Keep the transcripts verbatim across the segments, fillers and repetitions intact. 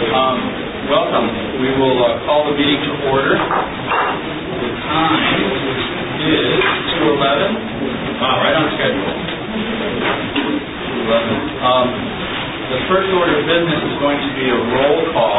Um, welcome. We will uh, call the meeting to order. The time is two eleven. Wow, right on schedule. two eleven. Um, the first order of business is going to be a roll call.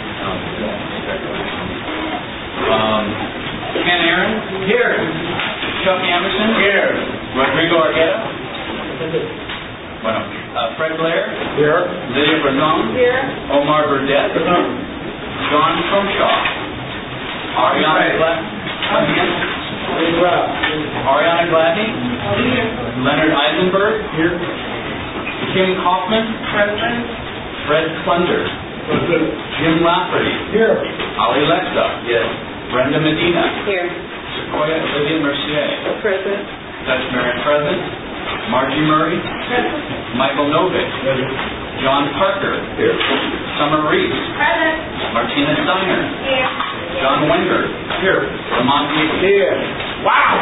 Um, Ken Aaron? Here. Chuck Anderson? Here. Rodrigo Argueta? Bueno. Uh, Fred Blair? Here. Lydia Brazon? Here. Omar Burdett? John Crumshaw? Ariana Gladney? Ariana Gladney? Leonard Eisenberg? Here. Kim Kaufman? Present. Fred Klunder? Jim Lafferty? Here. Ali Lexa? Yes. Brenda Medina? Here. Sequoia Olivia Mercier? Present. Dutch Mary present. Margie Murray? Present. Michael Novick? Present. John Parker? Here. Summer Reese? Present. Martina Steiner? Here. John Wenger? Here. Lamonti? Here. Wow!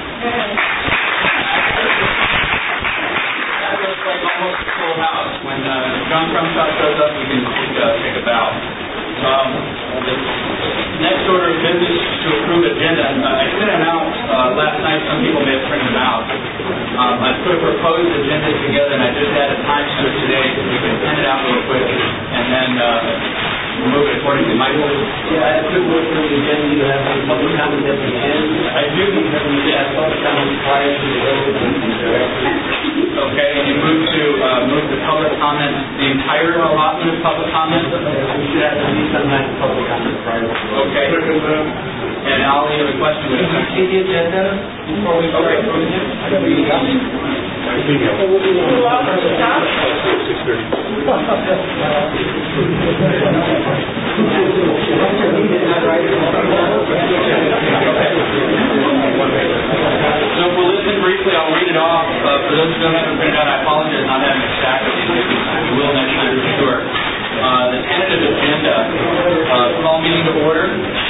That looks like almost a full house. When uh, John Crumshaw shows up, we can take, uh, take a bow. Um, the next order of business is to approve agenda. Uh, I sent them out uh, last night. Some people may have printed them out. Um, I put a proposed agenda together, and I just added times to it today. We can send it out real quick, and then uh, move it accordingly. Michael? Yeah, I have quick look through the agenda. You have some public comment at the end. I do. Yeah, public comment prior to the vote. Okay, and you move to uh, move the public comment, the entire allotment of public comment? We should have at least some kind of public comment prior to the vote. Okay. And I'll have a question with Can you see the agenda before we start approving it? I can read it out. six thirty. So if we'll listen briefly, I'll read it off. Uh, for those who don't have it printed out, I apologize not having a stack of these this time. We will next time for sure. Uh, the tentative agenda, uh, call meeting to order,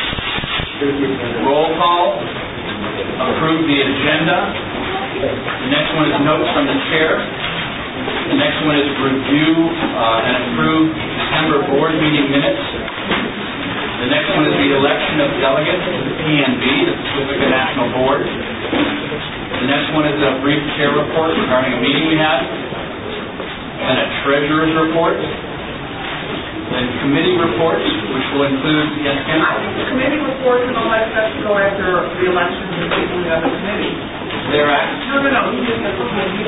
roll call, approve the agenda. The next one is notes from the chair. The next one is review uh, and approve December board meeting minutes. The next one is the election of delegates to the P N B, the Pacifica National Board. The next one is a brief chair report regarding a meeting we had, and a treasurer's report. Then committee reports, which will include, yes, Ken? Committee reports and all that stuff to go after the elections and people who have a committee. They're at? No, no, no. He just has a committee.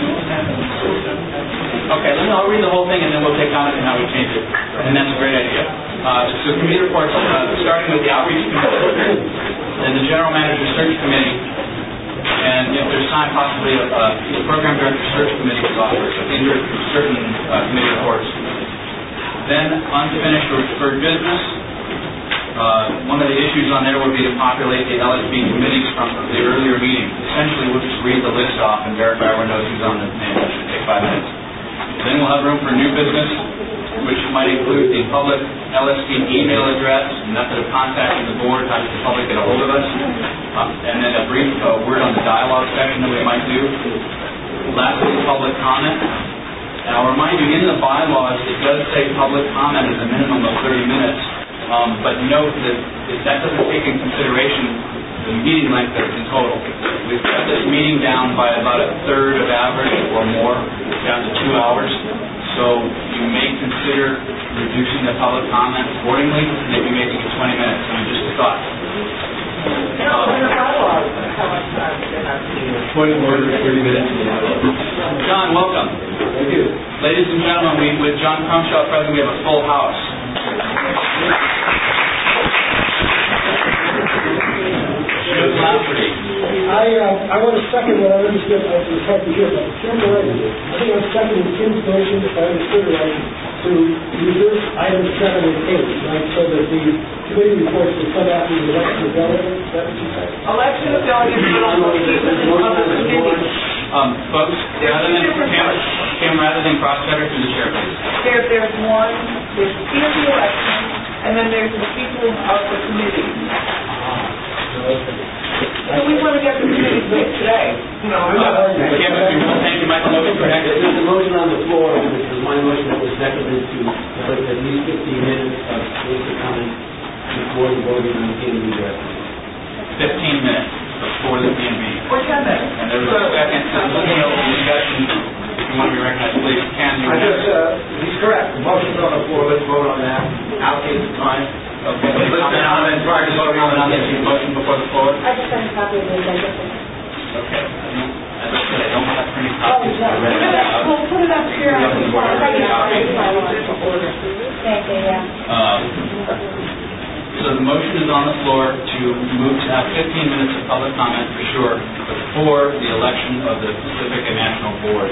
Okay, then I'll read the whole thing and then we'll take comments on how we change it. And that's a great idea. Uh, so committee reports, uh, starting with the outreach committee, then the general manager search committee, and if there's time, possibly a, a program director search committee was offered in certain uh, committee reports. Then unfinished or deferred business. Uh, one of the issues on there would be to populate the L S B committees from the earlier meeting. Essentially, we'll just read the list off and verify everyone knows who's on the name. It should take five minutes. Then we'll have room for new business, which might include the public L S B email address, method of contacting the board, how does the public get a hold of us, um, and then a brief uh, word on the dialogue section that we might do. Lastly, public comment. And I'll remind you, in the bylaws, it does say public comment is a minimum of thirty minutes, um, but note that that doesn't take into consideration the meeting length in total. We've cut this meeting down by about a third of average or more, down to two hours. So you may consider reducing the public comment accordingly, maybe making it twenty minutes. I mean, just a thought. No, in the bylaws, how much time do they have to do? twenty more than thirty minutes. John, welcome. Thank you. Ladies and gentlemen, we, with John Crumshaw present, we have a full house. Jim Lafferty. I uh, I want to second what I understood. I was hard to hear, but Jim Lafferty, I think I'm seconding Tim's motion, if I understood it right, to reverse items seven and eight, right, so that the committee reports will come after the election of delegates. Is that what you said? Election of delegates will also keep in the public committee. Um, folks, rather than Kim, Kim, rather than cross-cutter to the chair, please. There, there's one, there's speaker of the election, and then there's the people of the committee. So we want to get the committee fixed today. No, I'm not arguing. Kim, if you will, thank you, Michael. Motion for next. There's a motion on the floor, which was my motion that was seconded to put at least fifteen minutes COVID nineteen address? fifteen minutes before the P and B. Or ten minutes. And there was a second, so looking over the discussion, if you want to be recognized, please, Ken, you I just, uh, he's correct. The motion's on the floor. Let's vote on that. Allocate the time. Okay. Let's comment on it prior to voting on on this it. motion before the floor? I just got a copy of the agenda. Okay. As I said, I don't have printed Oh, copies. no. I read it out. We'll put it up here. We have the board already copied. Thank you, yeah. Um, So the motion is on the floor to move to have fifteen minutes of public comment for sure before the election of the Pacific and National Board.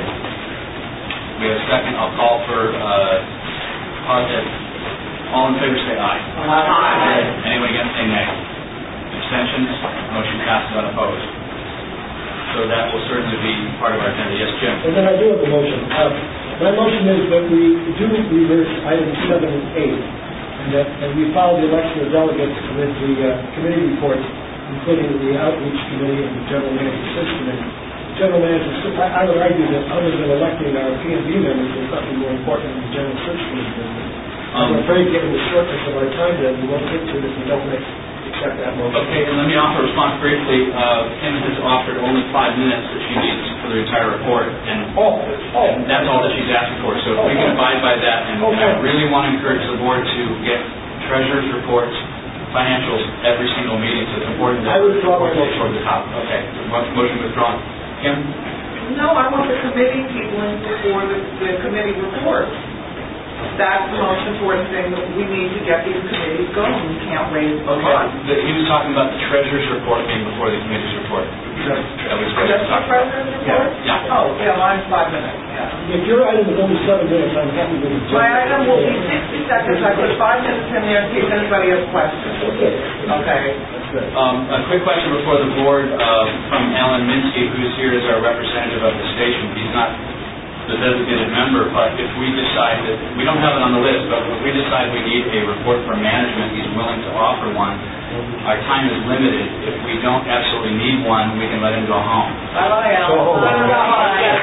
We have a second. I'll call for, uh, pause it. All in favor say aye. Aye. Anyone against say nay. Abstentions? Motion passes unopposed. So that will certainly be part of our agenda. Yes, Jim? And then I do have a motion. Uh, My motion is that we do reverse items seven and eight, and that and we follow the election of delegates with the uh, committee reports, including the outreach committee and the general manager search committee. General manager, I I would argue that other than electing our P and B members, there's nothing more important than the general search committee business. I'm afraid, given the shortness of our time, that we won't get to it if we don't make, accept that motion. Okay, and let me offer a response briefly. Uh, Kim has offered only five minutes that she needs for the entire report, and Oh, oh. and that's all that she's asking for. So if we can abide by that, and and I really want to encourage the board to get treasurer's reports, financials, every single meeting, so it's important that I withdraw my report goes motion. toward the top. Okay, mo- motion withdrawn. Kim? No, I want the committee people in before the, the committee reports. That's the motion for the thing that we need to get these committees going. We can't wait a Okay, month. but he was talking about the treasurer's report being before the committee's report. That was what he was Just the talking about. president's report? Yeah. Oh, yeah, mine's five minutes, yeah. If your item is only seven minutes, I'm happy with it. My item will be sixty seconds. I put five minutes in there in case anybody has questions. Okay. Okay. Um, a quick question before the board uh, from Alan Minsky, who's here as our representative of the station. He's not the designated member, but if we decide that, we don't have it on the list, but if we decide we need a report from management, he's willing to offer one. Our time is limited. If we don't absolutely need one, we can let him go home. Bye-bye, Alan.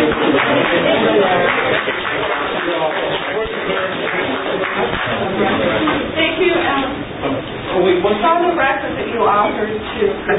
Thank you, Alan. What's on the record that you offered to...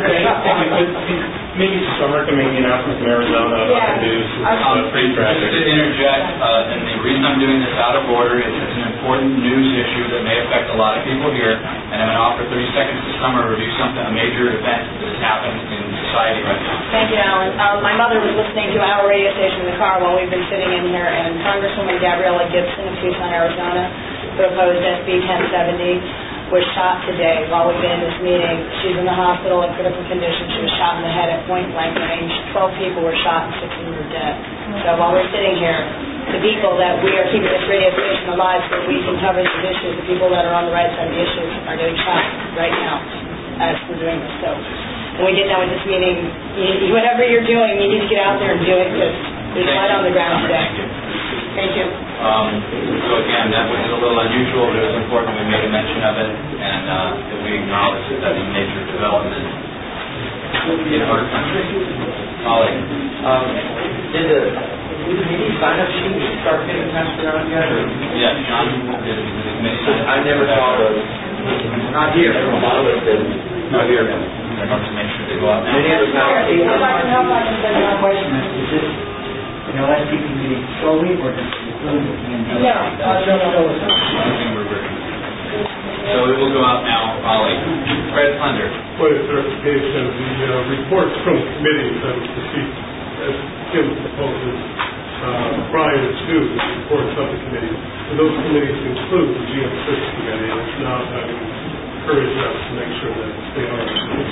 Maybe Summer can make the announcement from Arizona about Yeah. the news. Um, It's pretty Just tragic. to interject, uh, and the reason I'm doing this out of order is it's an important news issue that may affect a lot of people here, and I'm going to offer thirty seconds to Summer to review something, a major event that has happened in society right now. Thank you, Alan. Um, my mother was listening to our radio station in the car while we've been sitting in here, and Congresswoman Gabriela Gibson of Tucson, Arizona, who opposed S B ten seventy, was shot today while we've been in this meeting. She's in the hospital in critical condition. She was shot in the head at point blank range. Twelve people were shot and six of them are dead. So while we're sitting here, the people that we are keeping this radio station alive so that we can cover these issues, the people that are on the right side of the issues are getting shot right now as we're doing this. So when we get done with this meeting, you, whatever you're doing, you need to get out there and do it because there's blood on the ground today. Thank you. Um, so again, that was a little unusual, but it was important we made a mention of it, and uh, that we acknowledge that that's a major development in our country. Ollie? Um, did the, did the meeting sign-up sheet start getting passed around yet, or? Yeah, John, did did the committee sign up? I never saw those. Not here, from a lot of us did. Not here. I want to make sure they go out now. Many of us now. I'd like to help out and say My question is, is this an L S P committee solely, or does it include the P and B? No, uh, no, no, no. Nothing reverting. So it will go out now, Ollie. Fred Thunder. Point of clarification, the uh, reports from committees that was received, as Kim proposes, uh, prior to the reports of the committees, and those committees include the G M six committee, and if not, I would encourage us to make sure that they are.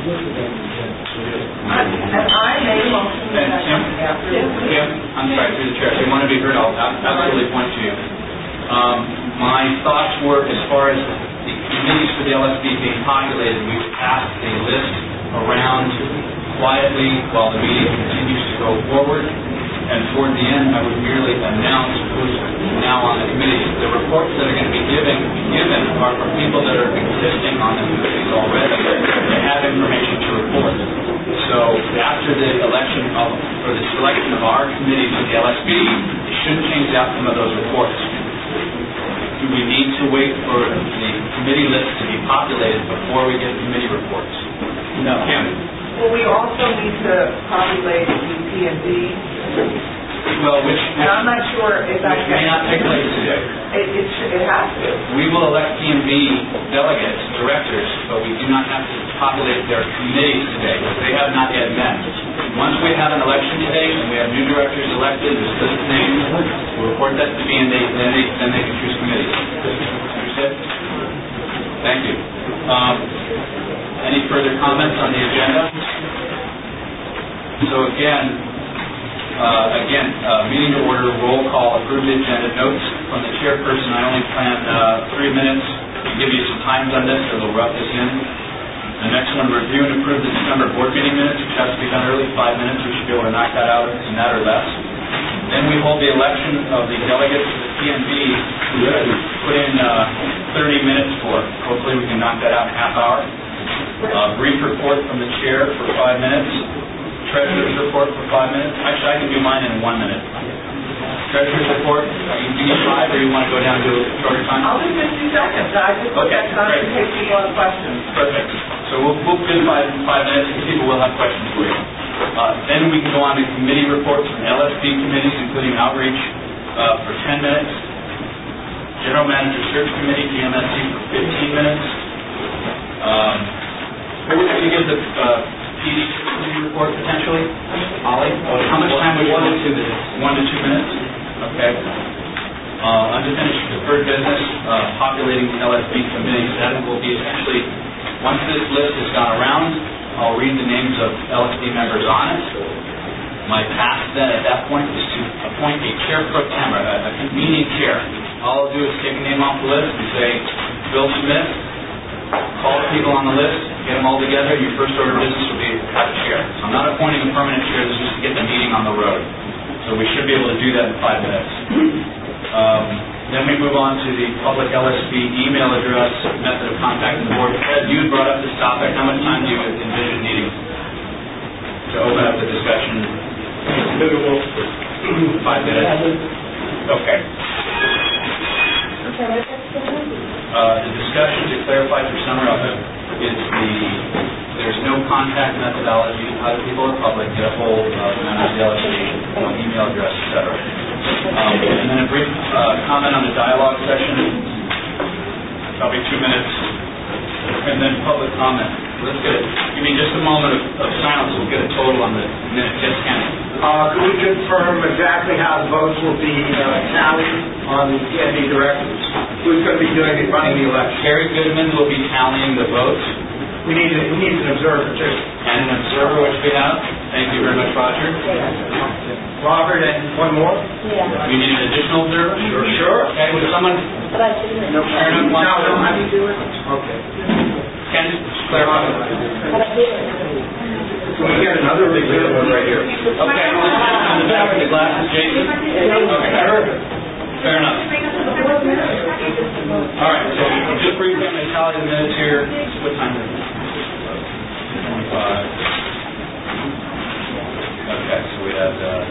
And I made a motion And that Kim? after... Kim, I'm sorry, through the chair, if you want to be heard, I'll I'll absolutely point to you. Um, my thoughts were, as far as the committees for the L S B being populated, we've passed a list around quietly while the meeting continues to go forward, and toward the end, I would merely announce who's now on the committee. The reports that are going to be given, given are for people that are existing on the committees already, that have information to report. So after the election of, or the selection of our committee for the L S B, it shouldn't change the outcome of those reports. Do we need to to wait for the committee list to be populated before we get committee reports? No. Kim? Well, we also need to populate the P and D, Well, which, and I'm not sure if that which may not take place today. It, it should, it has to. We will elect P and B delegates, directors, but we do not have to populate their committees today, because they have not yet met. Once we have an election today, and we have new directors elected, there's a list of names, we'll report that to P and D, then they, then they can choose committees. Understood? Thank you. Um, any further comments on the agenda? So again, Uh, again, uh, meeting to order, roll call, approve the agenda. Notes from the chairperson, I only plan uh, three minutes to give you some times on this, so we'll rub this in. The next one, review and approve the December board meeting minutes, which has to be done early, five minutes. We should be able to knock that out in that or less. Then we hold the election of the delegates to the P and B, who we put in uh, thirty minutes for. Hopefully we can knock that out in a half hour. Uh, brief report from the chair for five minutes. Treasurer's report for five minutes. Actually, I can do mine in one minute. Treasurer's report, you do you five, or you want to go down to a shorter time? I'll do fifty seconds. I just put Okay, that time great. in case people have questions. Perfect. So we'll, we'll do five, five minutes, and people will have questions for you. Uh, then we can go on to committee reports from L S B committees, including outreach, uh, for ten minutes. General Manager Search Committee, G M S C, for fifteen minutes. Um, who would you give the uh, P D committee report potentially? Ollie? How much time would you want? One to two minutes. One to two minutes? Okay. Uh, unfinished deferred business, uh, populating the L S B committees. That will be essentially, once this list has gone around, I'll read the names of L S B members on it. My task then at that point is to appoint a chair pro tem, a, a convening chair. All I'll do is take a name off the list and say, Bill Smith, call the people on the list, get them all together, your first order of business will be to have a chair. So I'm not appointing a permanent chair, this is just to get the meeting on the road. So we should be able to do that in five minutes. Um, then we move on to the public L S B email address, method of contacting the board. Ed, you brought up this topic. How much time do you envision needing to open up the discussion? Minimal. Five minutes? Okay. Uh, the discussion, to clarify for summer of it, is the, there's no contact methodology. Other people are public get a hold of members of the L S B, email address, et cetera. Um, and then a brief uh, comment on the dialogue session, probably two minutes, and then public comment. Let's get it. Give me just a moment of, of silence. We'll get a total on the minute. Yes, Ken. Uh, could we confirm exactly how the votes will be uh, tallied on the P and D directors? Who's going to be doing the running the election? Terry Goodman will be tallying the votes. We need, a, we need an observer too. And an observer, which we have. Thank you very much, Roger. Robert, and one more? Yeah. You need an additional observer? Sure, sure. Okay, would someone, But I didn't. No, Aaron, no, one- no, I can do it. Okay. Ken, clarify. But I didn't. Can we get another observer right here? Okay, on the back of the glasses, Jason? Okay, fair enough. All right, so just briefly, I'm going to tally the minutes here. What time is it? twenty-five. Okay, so we had, uh,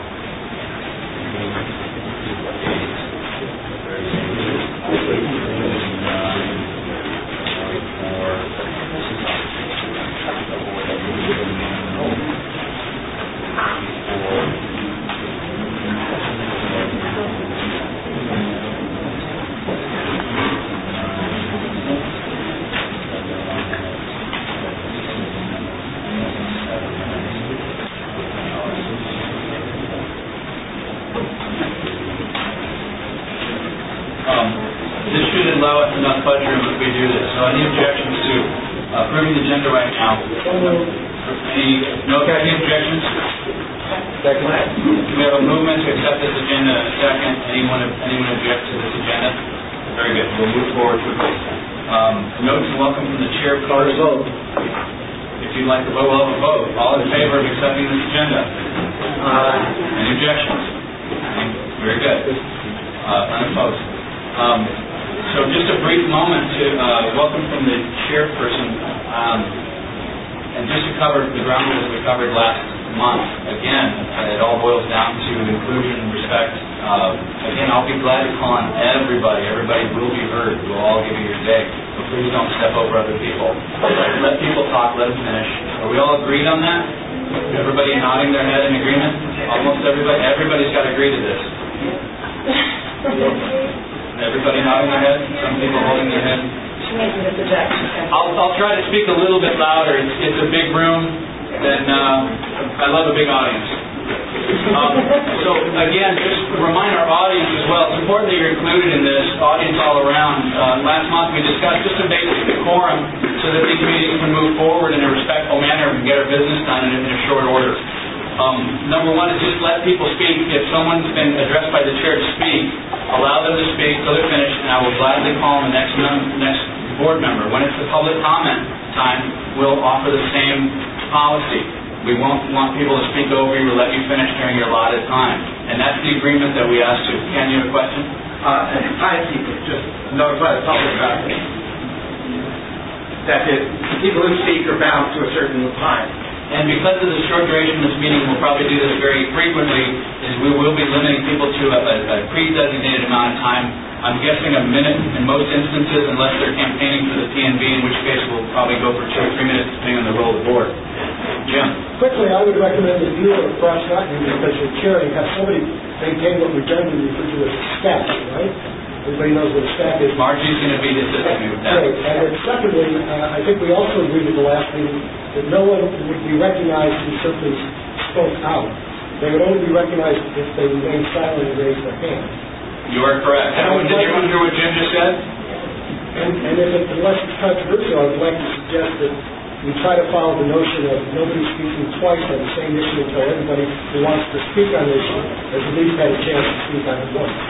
enough budgetroom if we do this. So any objections to approving the agenda right now? Any, no any objections? Second. We have a movement to accept this agenda in a second. Anyone anyone object to this agenda? Very good. We'll move forward quickly. Um, notes and welcome from the chair. Call vote. If you'd like to vote, we'll have a vote. All in favor of accepting this agenda? Uh, any objections? Very good. Uh, unopposed. Um, So just a brief moment to uh, welcome from the chairperson, um, and just to cover the ground that we covered last month. Again, uh, it all boils down to inclusion, respect, Uh, Again, I'll be glad to call on everybody. Everybody will be heard. We'll all give you your day. But please don't step over other people. Let people talk. Let them finish. Are we all agreed on that? Everybody nodding their head in agreement? Almost everybody. Everybody's got to agree to this. Everybody nodding their head? Some people holding their head? She makes me project. I'll, I'll try to speak a little bit louder. It's, it's a big room, and uh, I love a big audience. Um, so again, just remind our audience as well, it's important that you're included in this, audience all around. Uh, last month we discussed just some basic decorum so that these meetings can move forward in a respectful manner and get our business done in a, in a short order. Um, number one is just let people speak. If someone's been addressed by the chair to speak, allow them to speak till they're finished, and I will gladly call on the next, mem- next board member. When it's the public comment time, we'll offer the same policy. We won't want people to speak over you or let you finish during your allotted time. And that's the agreement that we asked you. Ken, you have a question? Uh, and timekeeper, just notify the public about it. That the people who speak are bound to a certain time. And because of the short duration of this meeting, we'll probably do this very frequently, is we will be limiting people to a, a, a pre-designated amount of time. I'm guessing a minute in most instances, unless they're campaigning for the P N B, in which case we'll probably go for two or three minutes, depending on the role of the board. Jim? Quickly, I would recommend that you, or perhaps not you, because you're chairing, have somebody maintain what we generally refer to as staff, right? Everybody knows what a staff is. Margie's going to be assisting me with that. Great. And then secondly, uh, I think we also agreed at the last meeting that no one would be recognized who simply spoke out. They would only be recognized if they remained silent and raised their hand. You are correct. Everyone, did everyone hear what Jim just said? And, and if it, unless it's controversial, I would like to suggest that we try to follow the notion of nobody speaking twice on the same issue until everybody who wants to speak on the issue has at least had a chance to speak on it once.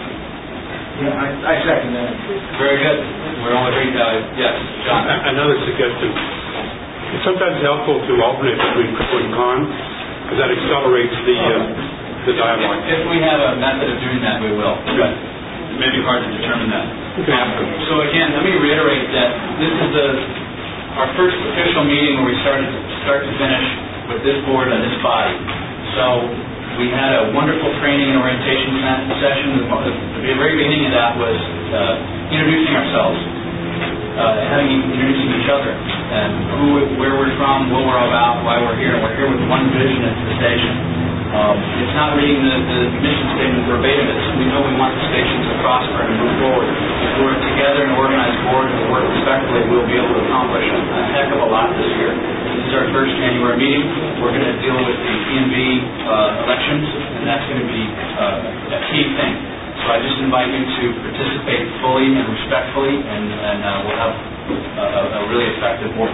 Yeah, I, I second that. Very good. We're all agreed. Uh, yes, John. Another suggestion. It's sometimes helpful to alternate between pro and con, because that accelerates the uh, the dialogue. If we have a method of doing that, we will. But it may be hard to determine that. So again, let me reiterate that this is the our first official meeting where we started start to finish with this board and this body. So we had a wonderful training and orientation session. The very beginning of that was uh, introducing ourselves, uh, having introducing each other, and who, where we're from, what we're all about, why we're here. And we're here with one vision at the station. Um, it's not reading the, the mission statement verbatim. It's, we know we want the station to prosper and move forward. If we're together in an organized board and we work respectfully, we'll be able to accomplish a, a heck of a lot this year. This is our first January meeting. We're going to deal with the P N B uh, elections, and that's going to be uh, a key thing. So I just invite you to participate fully and respectfully, and, and uh, we'll have a, a really effective board.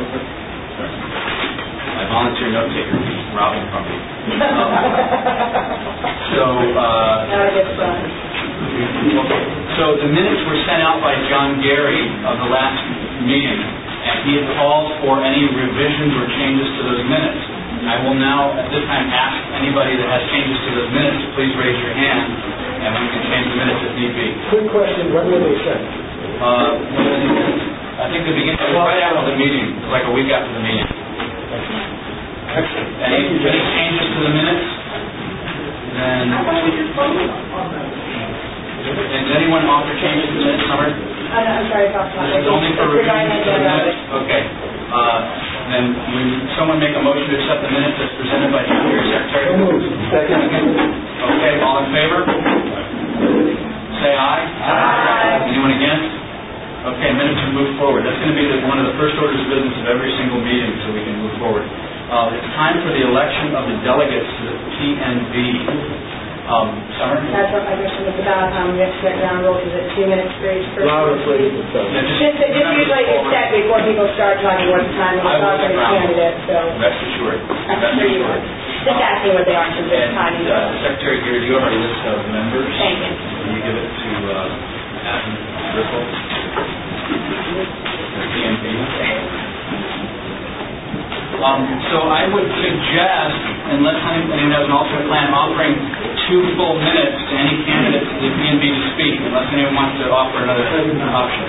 I volunteer note taker, Robin from me. Um, so, uh, so the minutes were sent out by John Gary of the last meeting, and he had called for any revisions or changes to those minutes. I will now, at this time, ask anybody that has changes to those minutes to please raise your hand, and we can change the minutes if need be. Quick question, when were they sent? Uh, I think the beginning, right after the meeting, like a week after the meeting. Excellent. Any, any changes to the minutes? Then, I thought we just voted on that. does anyone offer changes to the minutes, Summer? I'm, I'm sorry, Doctor This is only for revisions to the minutes? Okay. Uh, then, will someone make a motion to accept the minutes as presented by John Gary, Secretary? So moved. Second. Okay, all in favor? Say aye. Aye. Anyone against? Okay, minutes to move forward. That's going to be the, one of the first orders of business of every single meeting, so we can move forward. Uh, it's time for the election of the delegates to the P N B. Um, Summer? That's what my question was about. Um, we have to get ground rules. Is it two minutes for each person? Louder, please. Yeah, just, Just, just usually it's set before people start talking what time I we're will talking to get ground candidate, so. Rest assured. I'm Rest sure you assured. would. Just asking what they are since it's And timing. uh, Secretary Gary, do you have our list of members? Thank you. Will you give it to uh, Adam Ripple? P N B. Um, so I would suggest, unless anyone has an alternate plan, offering two full minutes to any candidate to the P N B to speak, unless anyone wants to offer another option.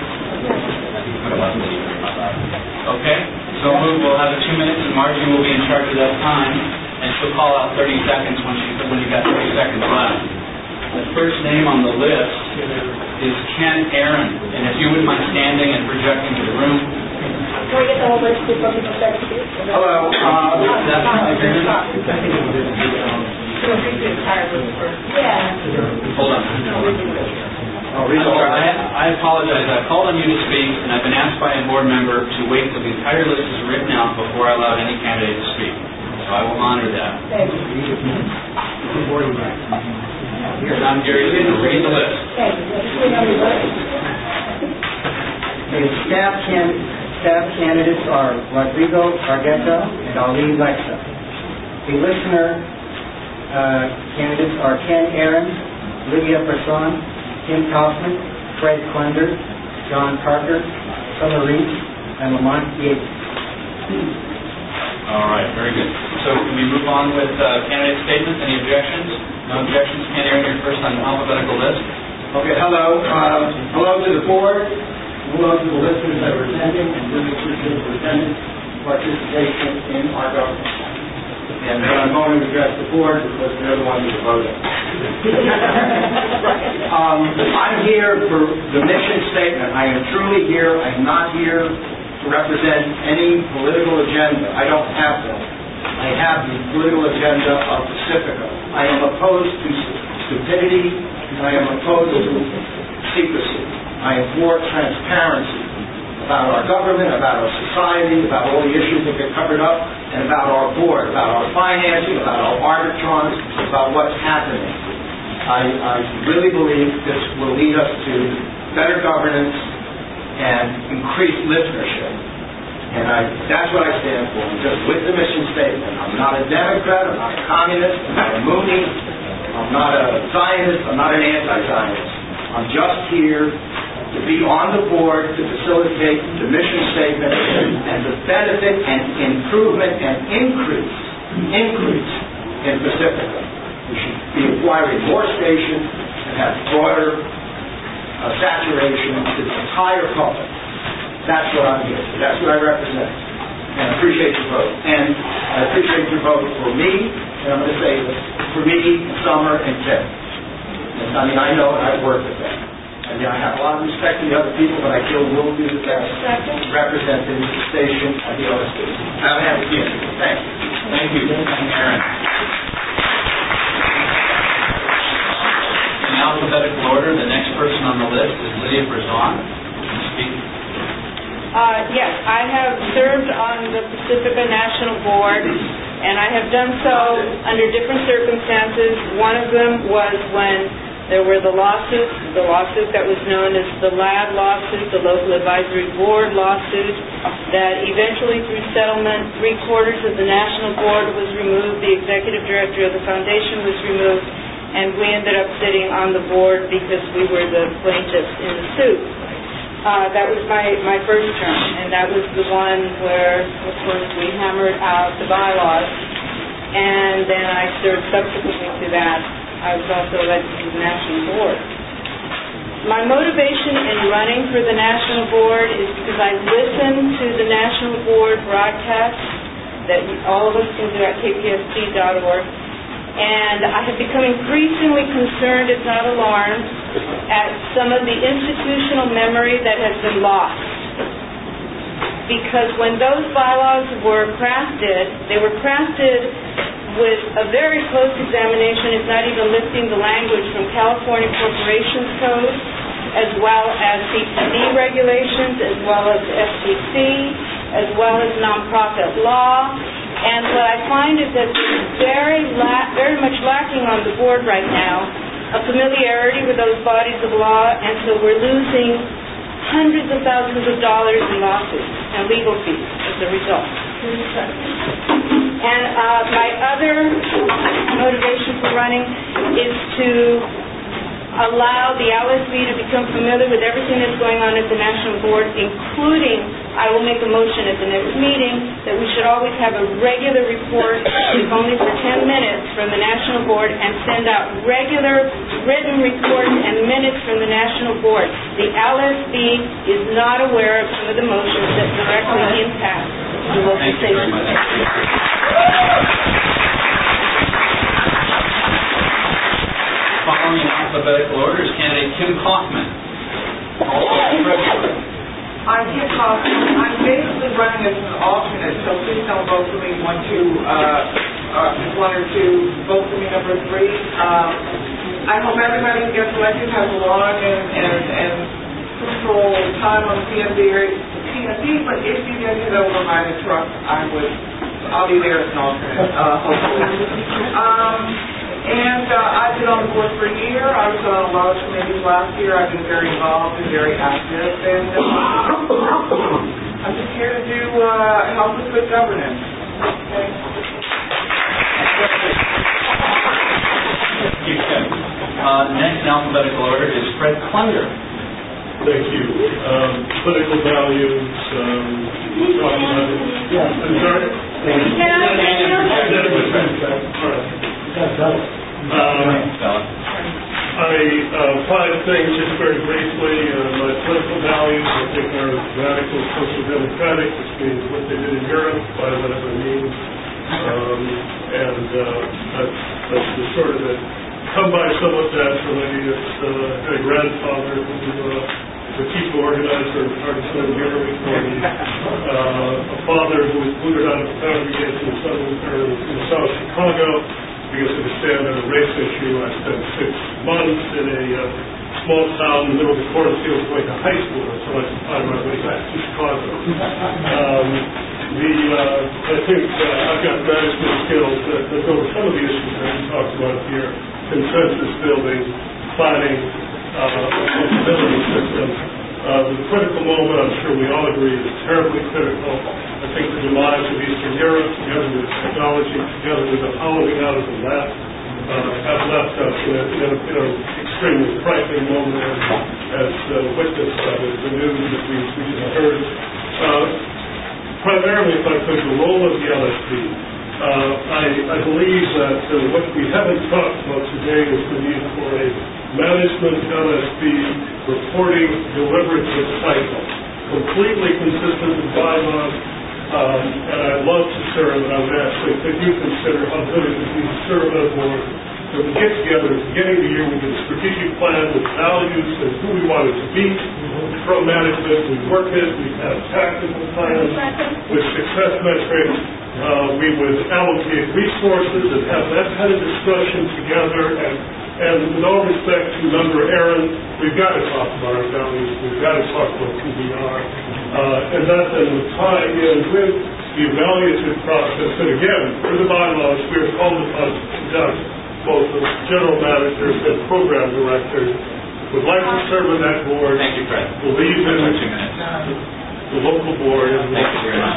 Okay? So we'll have the two minutes, and Margie will be in charge of that time, and she'll call out thirty seconds when she when you got thirty seconds left. The first name on the list is Ken Aaron, and if you wouldn't mind standing and projecting to the room. Can we get the whole list before people start to speak? Hello, uh, That's my agreement. Yeah. Hold on. oh, read So the I I apologize. I called on you to speak, and I've been asked by a board member to wait till the entire list is written out before I allow any candidate to speak. So I will honor that. Thank you. Here, I'm Gary Lee, read the list. Thank you. Let's see how we vote. The staff can, staff candidates are Rodrigo Argueta and Ali Lexa. The listener uh, candidates are Ken Aaron, Lydia Person, Tim Kaufman, Fred Klunder, John Parker, Summer Reese, and Lamont Yates. All right, very good. So can we move on with uh, candidate statements? Any objections? No objections. Ken Aaron, you're first on the alphabetical list. Okay, hello. Uh, hello to the board. Hello to the listeners that are attending and listeners who are attending participation in our government. And then I'm going to address the board because they're the ones who are voting. um, I'm here for the mission statement. I am truly here. I'm not here to represent any political agenda. I don't have one. I have the political agenda of Pacifica. I am opposed to stupidity, and I am opposed to secrecy. I am for transparency about our government, about our society, about all the issues that get covered up, and about our board, about our financing, about our arbitrons, about what's happening. I, I really believe this will lead us to better governance and increased listenership. And I, that's what I stand for. I'm just with the mission statement. I'm not a Democrat, I'm not a communist, I'm not a Mooney, I'm not a Zionist, I'm not an anti-Zionist. I'm just here to be on the board to facilitate the mission statement and the benefit and improvement and increase, increase in Pacifica. We should be acquiring more stations and have broader uh, saturation to the entire public. That's what I'm here for. That's what I represent. And I appreciate your vote. And I appreciate your vote for me, and I'm going to say this, for me, Summer, and Tim. And, I mean, I know, and I've worked with them. I mean, I have a lot of respect for the other people, but I feel we'll do the best representing the station at the O S B. Have a happy day. Thank you. Thank you, Aaron. In alphabetical order, the next person on the list is Lydia Brazon. Speak. Uh, yes, I have served on the Pacifica National Board, and I have done so under different circumstances. One of them was when there were the lawsuits, the lawsuit that was known as the L A D lawsuit, the Local Advisory Board lawsuit, that eventually through settlement, three quarters of the National Board was removed, the Executive Director of the Foundation was removed, and we ended up sitting on the board because we were the plaintiffs in the suit. Uh, that was my, my first term, and that was the one where, of course, we hammered out the bylaws, and then I served subsequently to that. I was also elected to the National Board. My motivation in running for the National Board is because I listen to the National Board broadcast that all of us can do at K P S C dot org, and I have become increasingly concerned, if not alarmed, at some of the institutional memory that has been lost. Because when those bylaws were crafted, they were crafted with a very close examination, if not even lifting the language from California Corporations Code, as well as C P D regulations, as well as F T C, as well as nonprofit law. And what I find is that there's very, la- very much lacking on the board right now, a familiarity with those bodies of law, and so we're losing hundreds of thousands of dollars in lawsuits and legal fees as a result. And uh, my other motivation for running is to allow the L S B to become familiar with everything that's going on at the National Board, including, I will make a motion at the next meeting, that we should always have a regular report, if only for ten minutes, from the National Board, and send out regular written reports and minutes from the National Board. The L S B is not aware of some of the motions that directly impact the local Thank you very station. much. following in alphabetical order is candidate Kim Kaufman, also treasurer. I'm Kim Kaufman. I'm basically running as an alternate, so please don't vote for me one, two, uh, uh, one or two. Vote for me number three. Um, I hope everybody who gets elected has a long and, and, and fruitful time on the P M D, P M D, but if you get hit over by the truck, I would, I'll be there as an alternate, uh, hopefully. Um, and uh, I've been on the board for a year. I was on a lot of committees last year. I've been very involved and very active, and uh, I'm just here to do, uh, help with good governance. Okay? Thank you, Kim. Uh, next in alphabetical order is Fred Klunger. Thank you. Um, political values, um, talking about it. Yeah. I'm sorry? Um, I, uh, five things just very briefly. Uh, my political values, I think, are radical social democratic, which means what they did in Europe, by whatever means. Um, and uh, that's, that's the sort of it. Come by somewhat naturally. It's uh, had a grandfather who uh, the people organizer of partisan in Europe before me, uh, a father who was booted out of the congregation in southern or in South Chicago because of a stand on a race issue. I spent six months in a uh, small town in the middle of the cornfields going to high school, so I could find my way back to Chicago. Um, the uh, I think uh, I've got management skills that, that go with some of the issues that we talked about here: consensus building, planning, uh, accountability system. Uh, the critical moment, I'm sure we all agree, is terribly critical. I think the demise of Eastern Europe, together with technology, together with the hollowing out of the left, uh, have left us in an extremely frightening moment, as uh, witnessed by the, the news that we, we just heard. Uh, primarily, if I could, the role of the L S D. Uh, I, I believe that uh, what we haven't talked about today is the need for a management L S D reporting deliberative cycle, completely consistent with bylaws, um, and I'd love to serve, and I would actually think you consider how good it would be to serve on a board that we get together at the beginning of the year with a strategic plan with values and who we want it to be. From management, we work it, we have tactical plans with success metrics. Uh, we would allocate resources and have that kind of discussion together. And, and with all respect to Member Aaron, we've got to talk about our values. We've got to talk about who we are. Uh, and that then would tie in with the evaluative process. And again, for the bylaws, we are called upon to conduct both the general managers and program directors. Would like to serve on that board. Thank you, Fred. Believe in the local board. Thank you very much.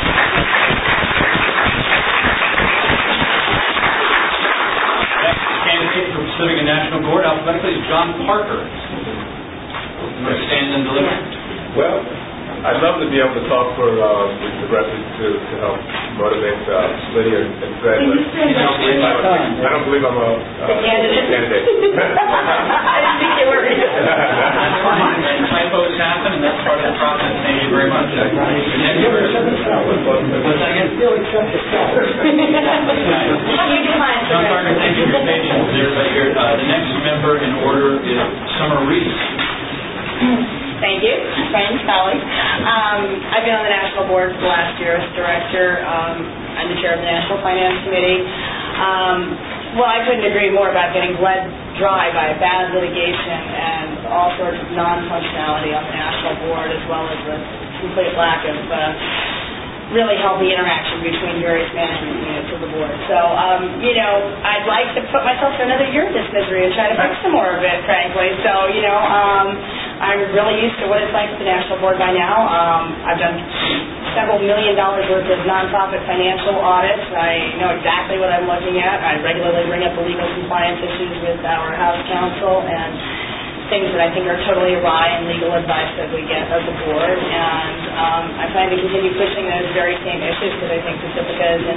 Next candidate for Pacific and National Board, alphabetically, is John Parker. You want to stand and deliver? Well, I'd love to be able to talk for uh, directly to, to help motivate uh, Lydia and Fred, but I don't believe I'm a, I don't believe I'm a uh, candidate. candidate. I didn't think you were. That's fine. And typos happen, and that's part of the process. Thank you very much. The next person. What's that again? Still accept the stuff. John Parker, thank you for your patience. Everybody here. Uh, the next member in order is Summer Reese. Thank you, friends, colleagues. Um, I've been on the National Board for the last year as director. Um, I'm the chair of the National Finance Committee. Um, well, I couldn't agree more about getting bled dry by bad litigation and all sorts of non-functionality on the National Board, as well as the complete lack of uh, really healthy interaction between various management units of the board. So, um, you know, I'd like to put myself through another year of this misery and try to fix some more of it, frankly. So, you know, um, I'm really used to what it's like at the National Board by now. Um, I've done several million dollars worth of nonprofit financial audits. I know exactly what I'm looking at. I regularly bring up the legal compliance issues with our House counsel and things that I think are totally awry in legal advice that we get as a board. And um, I plan to continue pushing those very same issues because I think Pacifica is in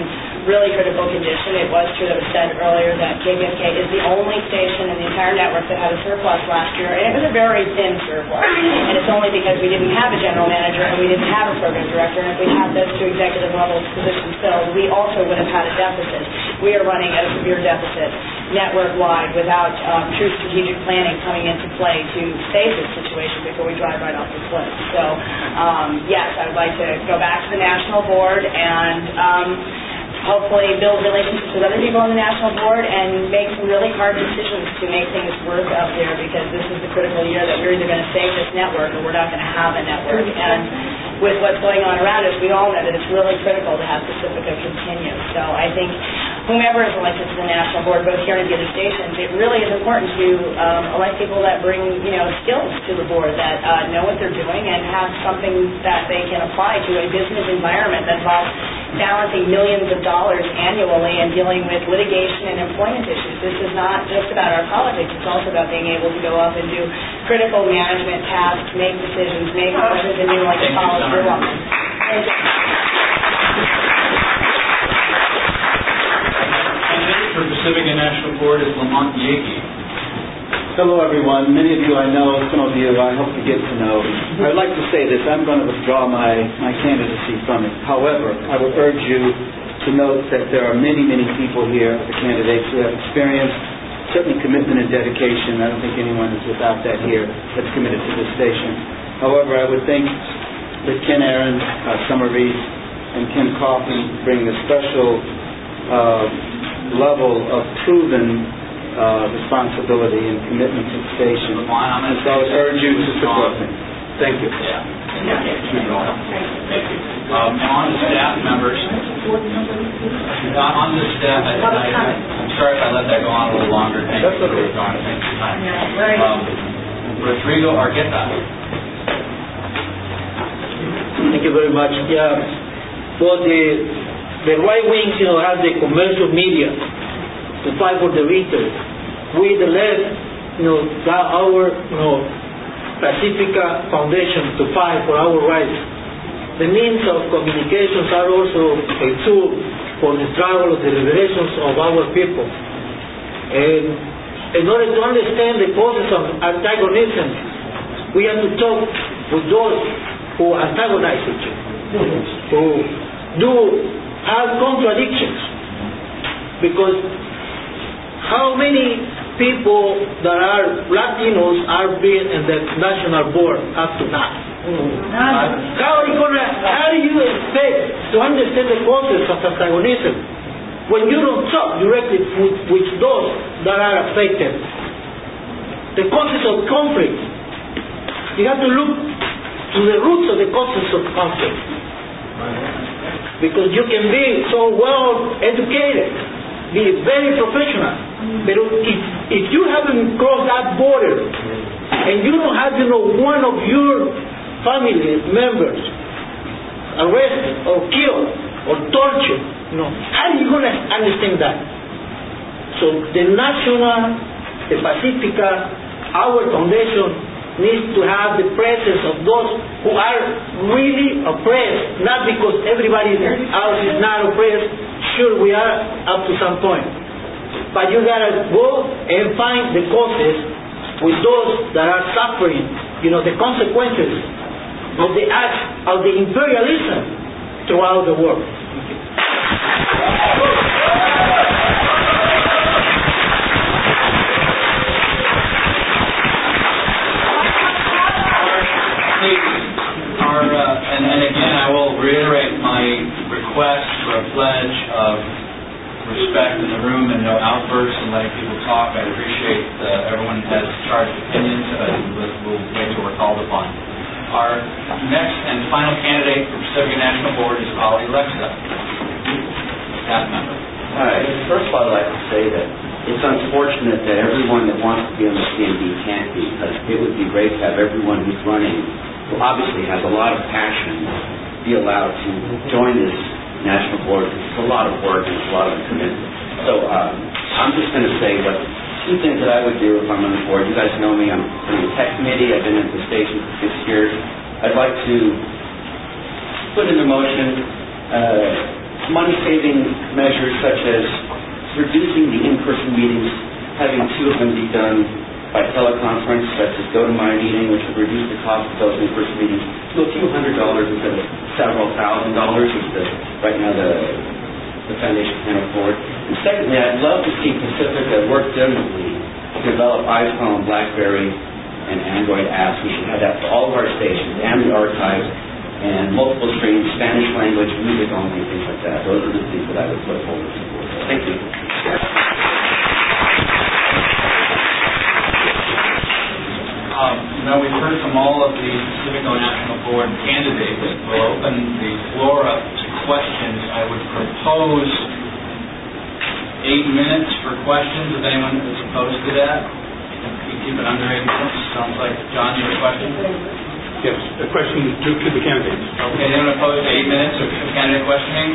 really critical condition. It was true that was said earlier that K B S K is the only station in the entire network that had a surplus last year, and it was a very thin surplus. And it's only because we didn't have a general manager and we didn't have a program director, and if we had those two executive level positions filled, we also would have had a deficit. We are running at a severe deficit network-wide without um, true strategic planning coming into play to save this situation before we drive right off the cliff. So, um, yes, I would like to go back to the national board and um, hopefully build relationships with other people on the national board and make some really hard decisions to make things work up there, because this is the critical year that we're either going to save this network or we're not going to have a network. And with what's going on around us, we all know that it's really critical to have Pacifica continue. So I think whomever is elected to the national board, both here and at the other stations, it really is important to um, elect people that bring, you know, skills to the board, that uh, know what they're doing and have something that they can apply to a business environment that involves balancing millions of dollars annually and dealing with litigation and employment issues. This is not just about our politics. It's also about being able to go up and do critical management tasks, make decisions, make motions, and do like a follow through on them. Thank you. For Pacifica National Board is Lamont Yagey. Hello, everyone. Many of you I know, some of you I hope to get to know. I would like to say this. I'm going to withdraw my, my candidacy from it. However, I would urge you to note that there are many, many people here, the candidates, who have experience, certainly commitment and dedication. I don't think anyone is without that here that's committed to this station. However, I would think that Ken Aaron, uh, Summer Reese, and Ken Coffin bring a special uh, level of proven uh, responsibility and commitment to the station. And so I would urge you to support me. Thank you. Yeah. Thank you. Um, on the staff members, on, on the staff, I, I, I'm sorry if I let that go on a little longer. Thank That's you okay. for going. Thank you for your time. Um, Rodrigo Argueta. Thank you very much. Yeah. Well, the the right wings, you know, have the commercial media to fight for the retail. We, the left, you know, got our, you know, Pacifica Foundation to fight for our rights. The means of communications are also a tool for the struggle of the liberations of our people. And in order to understand the causes of antagonism, we have to talk with those who antagonize each other, who do have contradictions. Because how many people that are Latinos are being in the national board up to now? How are you gonna, how do you expect to understand the causes of antagonism when you don't talk directly with, with those that are affected? The causes of conflict. You have to look to the roots of the causes of conflict. Because you can be so well educated, be very professional, but if, if you haven't crossed that border and you don't have, you know, one of your family members arrested or killed or tortured, you know, how are you going to understand that? So the national, the Pacifica, our foundation needs to have the presence of those who are really oppressed, not because everybody else is not oppressed. Sure, we are up to some point. But you gotta go and find the causes with those that are suffering, you know, the consequences of the acts of the imperialism throughout the world. Our, uh, and, and again, I will reiterate my request for a pledge of respect in the room and no outbursts and letting people talk. I appreciate uh, everyone has charged opinions. Uh, we'll, we'll wait till we're called upon. Our next and final candidate for Pacifica National Board is Ali Lexa, staff member. Hi. First of all, I'd like to say that it's unfortunate that everyone that wants to be on the C N D can't be, because it would be great to have everyone who's running, who obviously has a lot of passion, be allowed to join this national board. It's a lot of work and it's a lot of commitment. So um, I'm just going to say what two things that I would do if I'm on the board. You guys know me. I'm in the tech committee. I've been at the station for six years. I'd like to put in a motion uh, money-saving measures such as reducing the in-person meetings, having two of them be done by teleconference, such as GoToMyMeeting, which would reduce the cost of those in-person meetings to a few hundred dollars instead of several thousand dollars, which the, right now the, the foundation can't afford. And secondly, I'd love to see Pacifica work diligently to develop iPhone, BlackBerry, and Android apps. We should have that for all of our stations and the archives and multiple streams, Spanish language, music only, things like that. Those are the things that I would put forward. Thank you. Um, now we've heard from all of the Pacifico National Board candidates. We'll open the floor up to questions. I would propose eight minutes for questions, if anyone is opposed to that. You keep it under eight minutes. Sounds like, John, you have a question? Yes, a question to, to the candidates. Okay, anyone opposed to eight minutes of candidate questioning?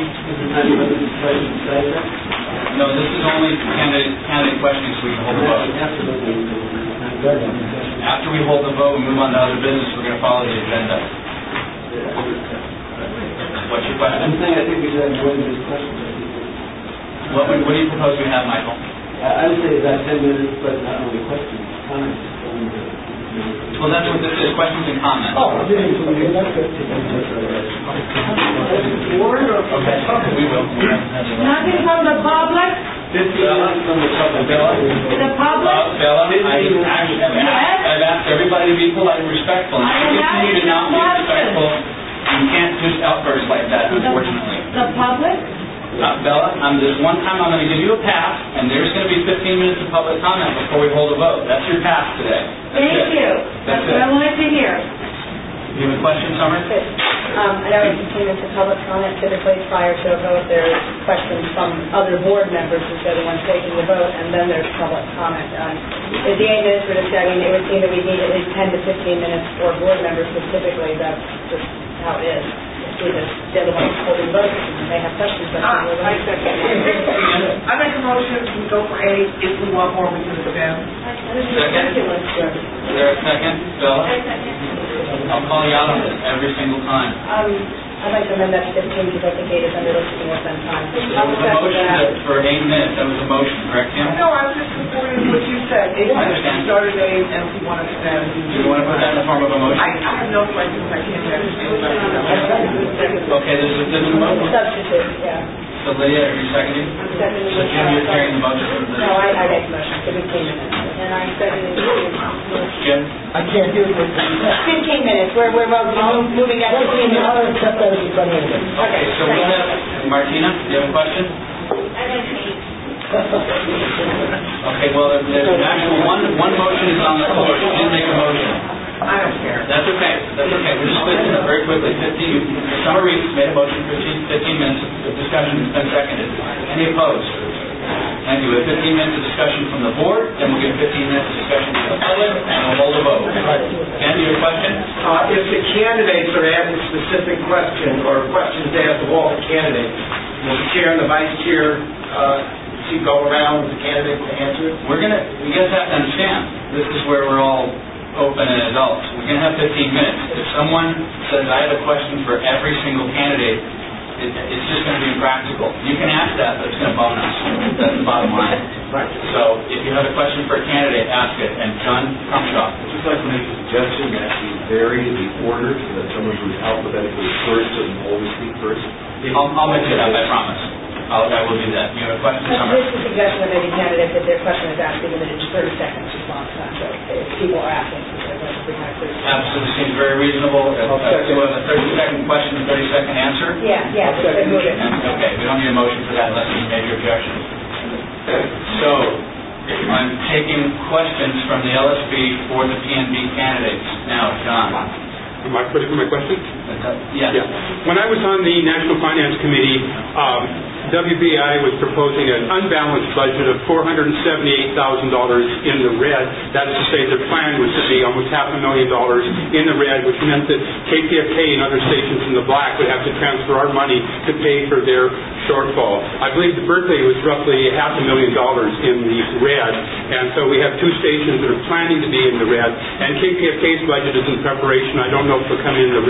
No, this is only candidate, candidate questioning, so we can hold the vote. After we hold the vote and move on to other business, we're going to follow the agenda. What's your question? I'm saying I think we should have more than just questions. What, what do you propose we have, Michael? I would say about ten minutes, but not only questions, comments. Well, that's what this is, questions and comments. Oh, yeah, that's good. Okay, we will. Nothing from the public? Bella, from the public. Bella? The public? Uh, Bella, I actually have asked, I've asked everybody to be polite and respectful. If you continue to not be respectful, you can't just outburst like that, unfortunately. The public? Uh, Bella, I'm this one time I'm going to give you a pass, and there's going to be fifteen minutes of public comment before we hold a vote. That's your pass today. That's Thank it. you. That's, That's what it. I wanted to hear. You have a question, Summer? Um, I know it's fifteen minutes of public comment. Typically, prior to a vote, there's questions from other board members who are the ones taking the vote, and then there's public comment. Um, the eight minutes for discussion, it would seem that we need at least ten to fifteen minutes for board members specifically. That's just how it is. Because they're the ones holding the vote, and they have questions. That's Ah, what we're I going to second. I make a motion, we go for eight. If we want more, we can expand. Second? Is there a second? Bella? I'll call you out on this every single time. Um, I'd like to amend that to fifteen because I think eight is unrealistic and we'll spend time. There was a motion that for eight minutes. That was a motion, correct, Kim? No, I was just supporting what you said. Eight I understand. started at eight, and if we want to expand. Do you want to put that in the form of a motion? I, I have no questions. I can't answer. Okay, this is, this is a motion. Substitute, yeah. So Lydia, are you seconding? I'm seconding. So Jim, you're carrying the motion for the... No, I, I make the motion for fifteen minutes. And I'm seconding. Jim? I can't hear you. fifteen minutes, we're, we're mo- moving at fifteen minutes. I'll accept that as a friendly amendment. Okay, so we have, Martina, do you have a question? I'd like to eat. Okay, well, there's there's actually one, one motion is on the floor. She didn't make a motion. I don't care. That's okay, that's okay. We're just splitting it very quickly. fifteen, Summer Reeves made a motion for fifteen, fifteen minutes of discussion. It's been seconded. Any opposed? Thank you. We have fifteen minutes of discussion from the board, then we'll give fifteen minutes of discussion from the public, and we'll hold a vote. Ken, do you have a question? Uh, if the candidates are asked a specific question, or questions asked of all the candidates, will the chair and the vice chair, uh, see go around with the candidates to answer it? We're gonna, you guys have to understand, this is where we're all open and adults. We're gonna have fifteen minutes. If someone says, I have a question for every single candidate, it, it's just gonna be impractical. You can ask that, but it's gonna bone us. That's the bottom line. Right. So, if you have a question for a candidate, ask it. And John Crumshaw. I'd just like to make a suggestion that we vary the order so that someone who's alphabetically first doesn't always speak first. I'll, I'll mix it up, I promise. I'll, I will do that. You have a question, Summer? This is a suggestion that maybe candidates, if their question is asked, be limited to thirty seconds response time. So if people are asking, so that's pretty much thirty seconds. Absolutely, seems very reasonable. If uh, you have a thirty-second question, a thirty-second answer? Yeah, yeah, just to move it. And- Okay, we don't need a motion for that unless there's major objection. So, I'm taking questions from the L S B for the P N B candidates. Now, John. Am I ready for my question? Yes. Yeah. When I was on the National Finance Committee, um, W B I was proposing an unbalanced budget of four hundred seventy-eight thousand dollars in the red. That is to say, their plan was to be almost half a million dollars in the red, which meant that K P F K and other stations in the black would have to transfer our money to pay for their shortfall. I believe that Berkeley was roughly half a million dollars in the red, and so we have two stations that are planning to be in the red, and K P F K's budget is in preparation. I don't know if they'll come in the red or the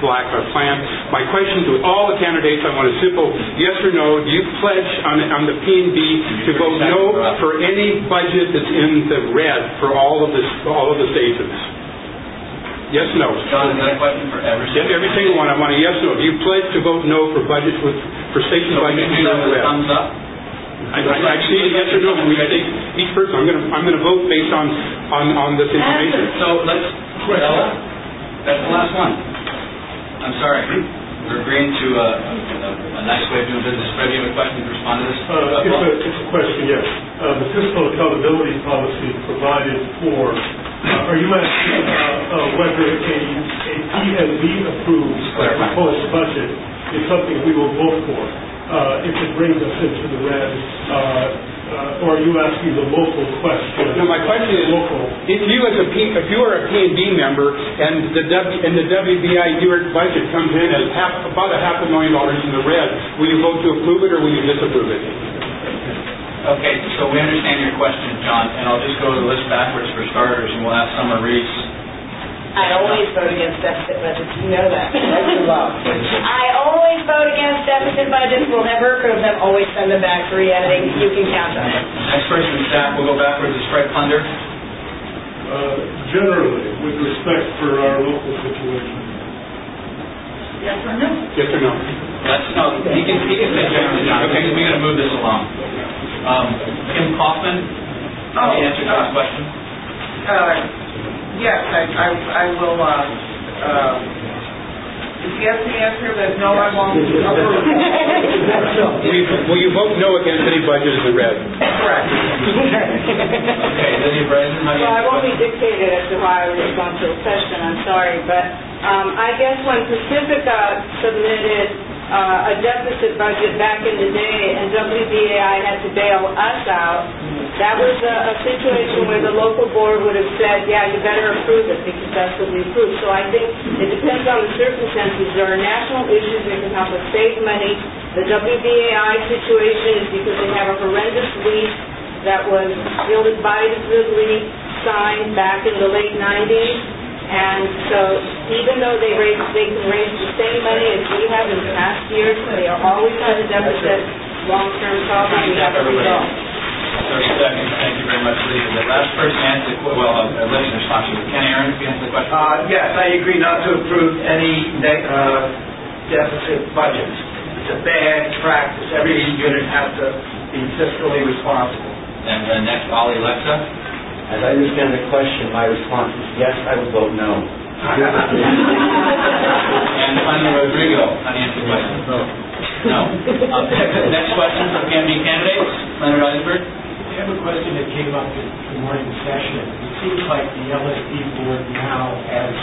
lack of a plan. My question to all the candidates, I want a simple yes or no. Do you pledge on, on the P and B to vote no for any budget that's in the red for all of this, all of the stations? Yes, no. John, is that a question for every Yes, every single one. I want a yes, no. Do you pledge to vote no for budgets with, for station So we budgets can in do that the with a red? thumbs up? I, I, I see a yes or no. We say each person. I'm going to, I'm going to vote based on, on, on this information. So let's, Ella, that's the last one. I'm sorry. We're agreeing to a, a, a nice way of doing business. Fred, do you have a question to respond to this? Uh, it's, a, it's a question, yes. Uh, the fiscal accountability policy provided for, uh, are you asking uh, uh, whether a, a P and B approved proposed budget is something we will vote for uh, if it brings us into the red? Uh, Uh, or are you asking the local question? No, my question is, local. if you as a P, if you are a P and B member and the W, and the W B I your budget comes in as half, about a half a million dollars in the red, will you vote to approve it or will you disapprove it? Okay, so we understand your question, John, and I'll just go to the list backwards for starters, and we'll ask Summer Reese. I always vote against deficit budgets, you know that. That's allowed. I always vote against deficit budgets, will never approve them, always send them back for re-editing, you can count on it. Next person, staff, we'll go backwards is Fred Plunder. Uh, generally, with respect for our local situation. Yes or no? Yes or no? Let's no. He can he can say generally, John. Okay, so we got to move this along. Um, Kim Kaufman, Oh, any answer to uh, this question? Uh, yes, I, I, I will, uh, uh, if he has the answer, then no, I won't approve. Will you, will you vote no against any budget in the red? Correct. Okay, Lydia Bryson, how do you Well, I answer won't be the question? dictated as to how I would respond to a question, I'm sorry, but um, I guess when Pacifica submitted uh, a deficit budget back in the day and W B A I had to bail us out, that was a, a situation where the local board would have said, yeah, you better approve it because that's what we approved. So I think it depends on the circumstances. There are national issues that can help us save money. The W B A I situation is because they have a horrendous lease that was ill-advisedly signed back in the late nineties. And so even though they raise, they can raise the same money as we have in past years, they are always on a deficit, long-term problem we have to resolve. thirty seconds. Thank you very much, Lydia. The last person to answer the question, well, uh, Lydia response to Ken Aaron, if you answer the question. Uh, yes, I agree not to approve any ne- uh, deficit budgets. It's a bad practice. Every unit has to be fiscally responsible. And uh, next, Ollie Lexa. As I understand the question, my response is yes, I would vote no. And Fernando Rodrigo, how do you answer the question? No. No. Um, next question for P and B candidates. Leonard Eisenberg. I have a question that came up in the morning session. It seems like the L S D board now has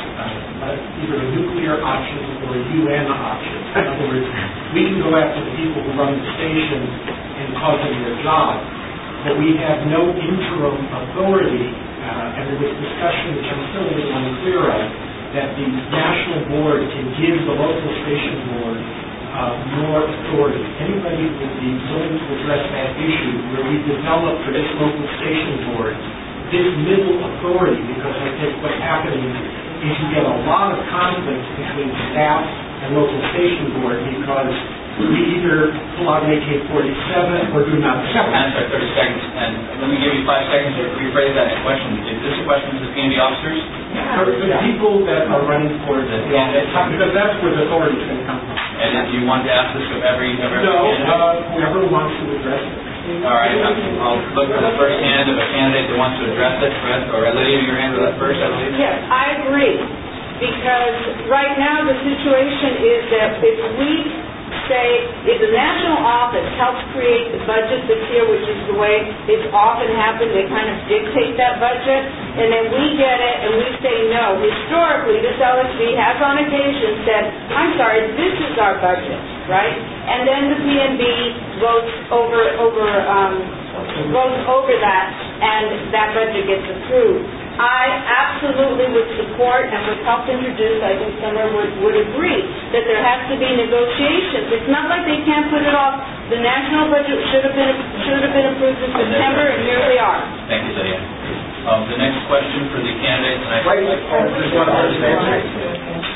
uh, either a nuclear option or a U N option. In other words, we can go after the people who run the station and cause them their job, but we have no interim authority, uh, and there was discussion, which I'm still a little unclear of, that the national board can give the local station board uh, more authority. Anybody who would be willing to address that issue, where we develop for this local station board this middle authority, because I think what's happening is you get a lot of conflict between staff and local station board, because we either pull out an A K forty-seven or do nothing. I'm sorry, thirty seconds. And let me give you five seconds to rephrase that question. Is this a question to the P and B officers? For the people that are running for the, because that's where the authority is going to come from. And if you want to ask this of every... every No, candidate? uh, whoever wants to address it. All right, I'll look for the first hand of a candidate that wants to address it. Fred, or Lydia, your hand was up first, I believe. Yes, I agree, because right now the situation is that if we say, if the national office helps create the budget this year, which is the way it's often happened, they kind of dictate that budget, and then we get it and we say no. Historically, this L S D has on occasion said, I'm sorry, this is our budget, right? And then the P and B votes over, over, um, votes over that, and that budget gets approved. I absolutely would support and would help introduce, I think Summer would, would agree, that there has to be negotiations. It's not like they can't put it off. The national budget should have been should have been approved in September, and here we are. Thank you, Lydia. Um, the next question for the candidates, and I... Wait, just one person answer.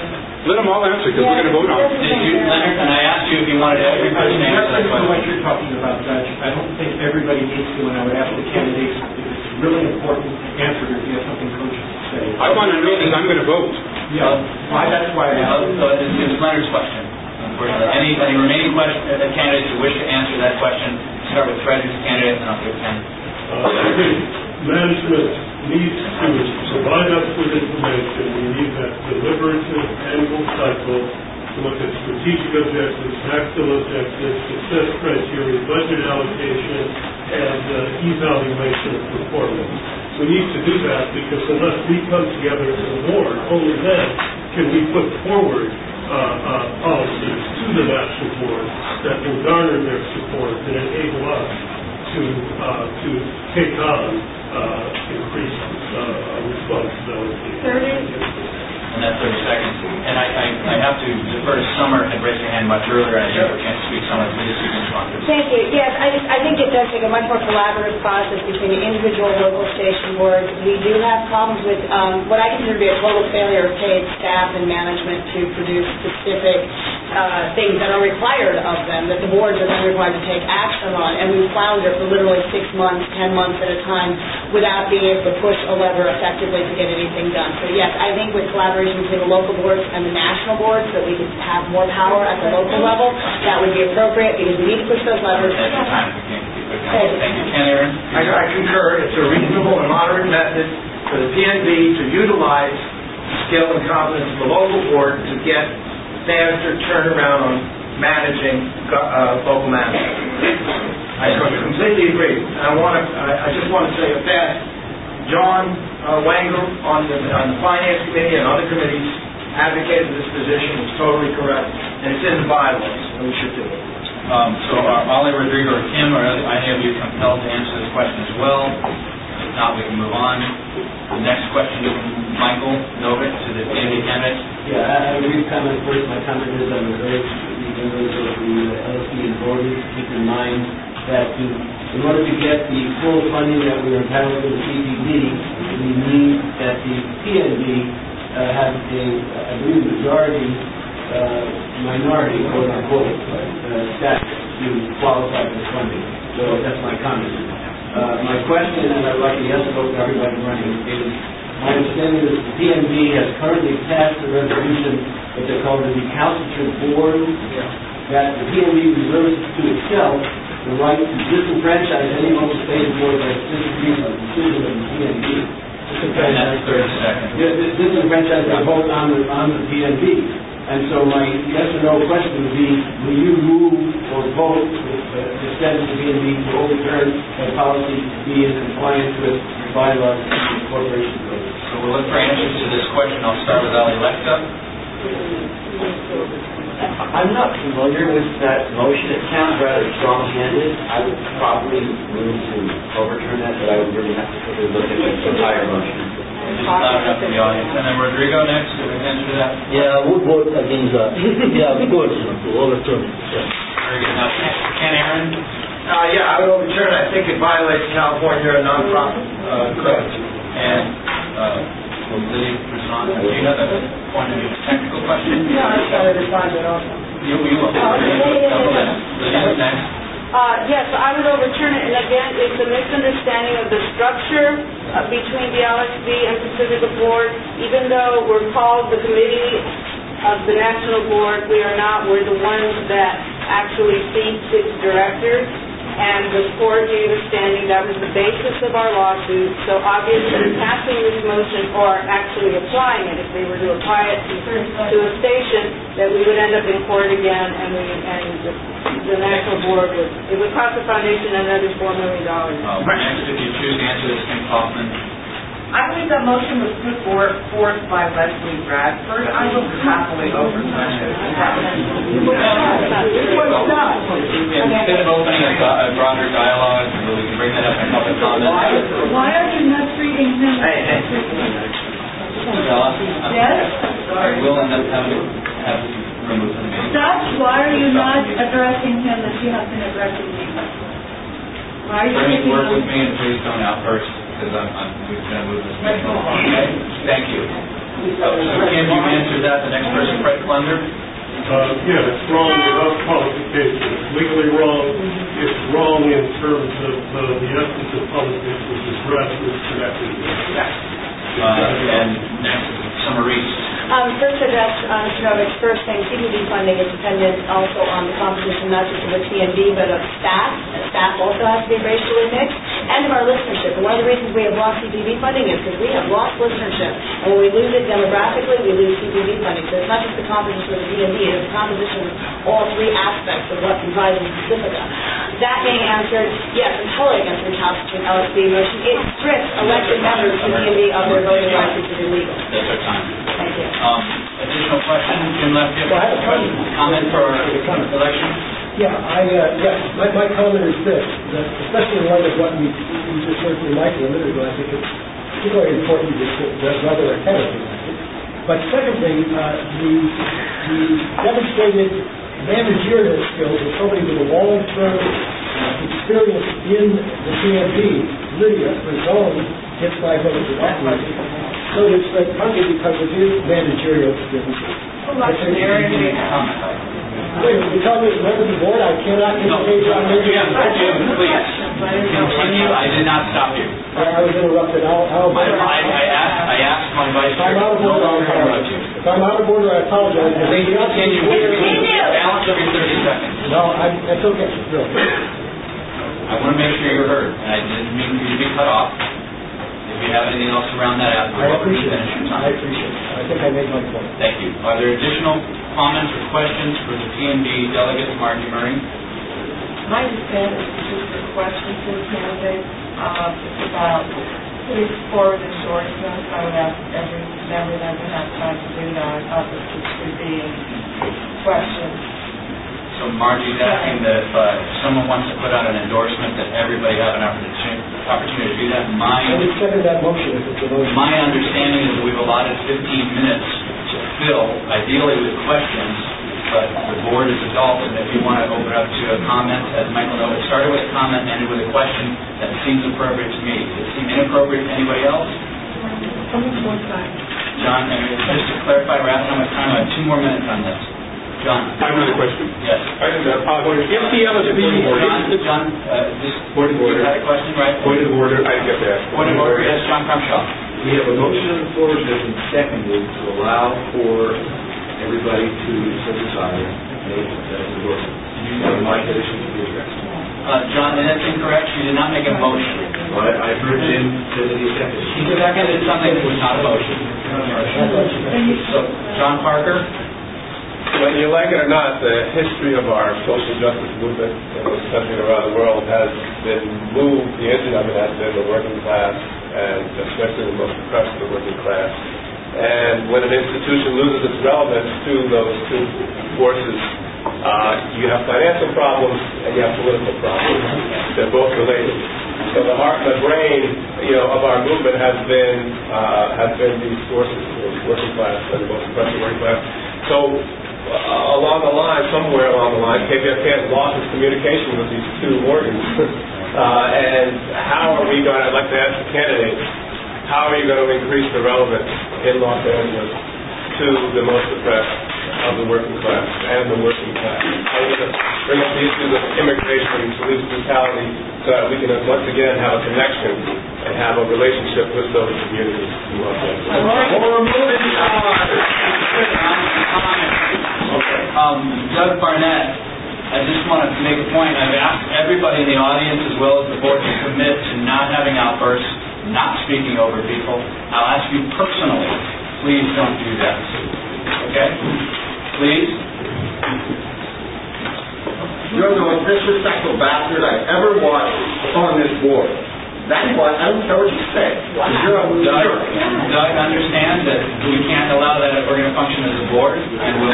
Let them all answer, because we're going to vote on it. Did you, Leonard, and I asked you if you wanted every person to answer that Reference to what question. you're talking about, Judge, I don't think everybody needs to, and I would ask the candidates, if it's really important to answer, if you have something cogent to say. I want to know because I'm going to vote. Yeah, why, that's why I Uh, asked. So it's it's Leonard's question, unfortunately. Any, any remaining question, uh, candidates who wish to answer that question, start with Frederick's candidate, and I'll give Ken. Uh, Management needs to provide us with information. We need that deliberative annual cycle to look at strategic objectives, tactical objectives, success criteria, budget allocation, and uh, evaluation of performance. We need to do that because unless we come together as a board, only then can we put forward uh, uh, policies to the national board that will garner their support and enable us to uh, to take on uh, increased uh, responsibility. thirty And that's thirty seconds. And I, I, I have to defer to Summer, had raised her hand much earlier, and I didn't have a chance to speak. Summer, please, you can respond to this. Thank you. Yes, I just, I think it does take a much more collaborative process between the individual local station boards. We do have problems with um, what I consider to be a total failure of paid staff and management to produce specific uh, things that are required of them, that the boards are then required to take action on. And we flounder for literally six months, ten months at a time without being able to push a lever effectively to get anything done. So yes, I think with collaboration between the local boards and the national boards, so that we could have more power at the local level, that would be appropriate, because we need to push those levers. That's your time. We can't keep it going. Thank you. Ken Aaron? I I concur, it's a reasonable and moderate method for the P N B to utilize skill and competence of the local board to get faster turnaround on managing go- uh, local management. I completely agree. I want to, I I just want to say a fast, John uh, Wanger on the, on the Finance Committee and other committees advocated this position, is totally correct, and it's in the bylaws, and we should do it. Um, so are Ali, Rodrigo, or Kim, are any of you compelled to answer this question as well? If not, we can move on. The next question is from Michael Novik to the P N B candidate. Yeah, I have a brief comment first. My comment is I'm urge the members of the L S P and board to keep in mind that to, in order to get the full funding that we are entitled to the C P D, we need that the P N B uh, have a, I believe, majority uh, minority, quote unquote, uh, status to qualify for the funding. So that's my comment. Uh, my question, and I'd like to yes vote for everybody running, is my understanding is the P N B has currently passed a resolution that they call the recalcitrant board, that the P N B reserves to itself the right to disenfranchise any local state board that disagrees with the decision of the P N B. Disenfranchise thirty seconds. Yeah, disenfranchise the vote on the, on the P N B. And so my yes or no question would be, will you move or vote uh, to send the P N B to overturn that policy to be in compliance with bylaws and corporation code? So we'll look for answers to this question. I'll start with Ali Lecter. I'm not familiar with that motion. It sounds rather strong-handed. I would probably move to overturn that, but I would really have to quickly look at the entire motion. Just loud enough in the audience. And then Rodrigo next. Did we answer that? Yeah, I would vote against that. Yeah, of course, to overturn. Yeah. Very good. Now, Ken Aaron. Uh, yeah, I would overturn, I think it violates California nonprofit uh, code. And uh, will Lydia respond? Do you have a point of view, technical question? No, I started to respond to it also. You, you will. Oh, yeah, yeah, yeah, yeah. Lydia, next. Uh, yes, I would overturn it, and again, it's a misunderstanding of the structure uh, between the L S B and Pacifica Board. Even though we're called the committee of the National Board, we are not. We're the ones that actually seat its directors, and the court gave a standing. That was the basis of our lawsuit. So obviously, passing this motion or actually applying it, if they were to apply it to, to a station, that we would end up in court again, and we and the, the National Board would it would cost the foundation another four million dollars. Uh, next, if you choose to answer this, Kim Kaufman. I believe that motion was put forth forth by Leslie Bradford. I will happily overturn it. Instead of opening a, a broader dialogue, we can bring that up in public comment. Why are you not treating him? Yes? We'll end up having have removed from the meeting. Stop. Why are you not addressing him as you have been addressing me? Why are you Bring it taking work on? with me and please don't outburst, because I'm, I'm, we're going to move this meeting along. Okay? Thank you. So Kim, you answered that. The next person, Fred Klunder. Uh, yeah, it's wrong without qualification. It's legally wrong. It's wrong in terms of uh, the essence of politics, which is grassroots connected. Uh, and next, Summaries. Um, first, address uh, Mister Novick's first thing, C P B funding is dependent also on the composition not just of the T M B, but of staff. Staff also has to be racially mixed, and of our listenership. And one of the reasons we have lost C P B funding is because we have lost listenership. And when we lose it demographically, we lose C P B funding. So it's not just the composition of the T M B, it's the composition of all three aspects of what comprises Pacifica. That being answered, yes, I'm totally against recalcitrant L S B motion. It strips elected members of the T M B of their voting rights, which is illegal. That's our time. Thank you. Um, additional question, Jim Lefty? Well, I have a question. Comment for our election? Yeah, I, uh, yes, my, my comment is this, that especially in light of what we, we just heard from Michael a minute ago, I think it's particularly important to discuss whether ahead of the election. But secondly, uh, the, the demonstrated managerial skills of somebody with a long-term uh, experience in the C M B, Lydia Rizzone, gets my vote for that reason. So it's uh, partly because of his managerial skills. Electioneering comment. Wait, you tell me as a member of the board I cannot indicate on this? Jim, Jim, please. Continue. I did not stop you. I was interrupted. I'll, I'll... My, I, I asked, I asked my vice chair. I'm out of No order. longer interrupt you. If I'm out of order, I apologize. Please continue. Balance of your thirty seconds. No, I, that's okay. No. I want to make sure you're heard, and I didn't mean for you to be cut off. If you have anything else around that after, I welcome to appreciate finish your it. time. I appreciate it. I think I made my point. Thank you. Are there additional comments or questions for the T M B delegate, Margie Murray? My understanding is just a question to the candidate. Um, it's about putting forward endorsements. I would ask every member that would have time to do that. Uh, this would be questions. So Margie's asking that if uh, someone wants to put out an endorsement, that everybody have an opportunity, opportunity to do that. My, I would second that motion if it's a motion. my understanding is that we've allotted fifteen minutes to fill, ideally with questions, but the board is adults, and if you want to open up to a comment, as Michael noted, started with a comment, ended with a question, that seems appropriate to me. Does it seem inappropriate to anybody else? John, and just to clarify, we're asking how much time. I have two more minutes on this. John. I have another question. Yes. Uh, if the L S B... John, John, uh, just... Point of order. You had a question, right? Point of order. I get that. Point of order, yes, John Crumshaw. We have a motion on the floor that has been seconded to allow for everybody to so desire make that endorsement. I would like that issue to be addressed. Uh, John, and that's incorrect. You did not make a motion. Well, I I heard Jim say that he seconded. He seconded something that was not a motion. So, John Parker? Whether you like it or not, the history of our social justice movement in this country and around the world has been moved, the engine of it has been the working class, and especially the most oppressed of the working class. And when an institution loses its relevance to those two forces, uh, you have financial problems and you have political problems. They're both related. So the heart and the brain, you know, of our movement has been uh, has been these forces, the working class and the most oppressed working class. So Uh, along the line, somewhere along the line, K P F K has lost its communication with these two organs. uh, and how are we going to, I'd like to ask the candidates, how are you going to increase the relevance in Los Angeles to the most oppressed of the working class and the working class? How are you going to bring up the issues of immigration, police brutality, so that we can once again have a connection and have a relationship with those communities in Los Angeles? We're moving on. Um, Doug Barnett, I just want to make a point. I've asked everybody in the audience as well as the board to commit to not having outbursts, not speaking over people. I'll ask you personally, please don't do that. Okay? Please? You're the most disrespectful bastard I've ever watched on this board. That's why I don't care what you say. You're a Doug, jerk. Doug, understand that we can't allow that if we're going to function as a board, and we'll...